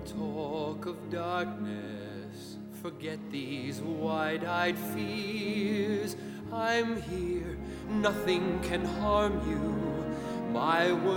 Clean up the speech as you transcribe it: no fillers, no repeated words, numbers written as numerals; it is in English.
talk of darkness, forget these wide-eyed fears. I'm here, nothing can harm you. My